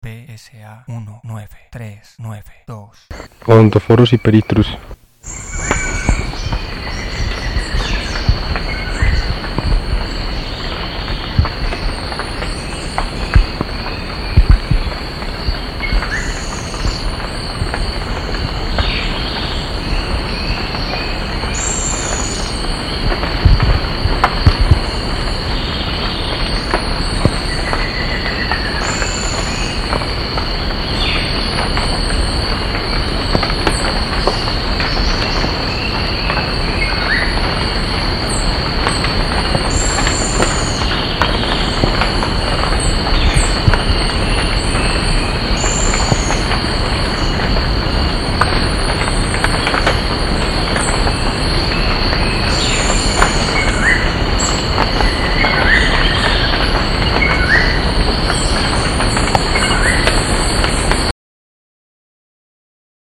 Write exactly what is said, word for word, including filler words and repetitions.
P S A uno nueve tres nueve dos. Odontoforos y Peritrus.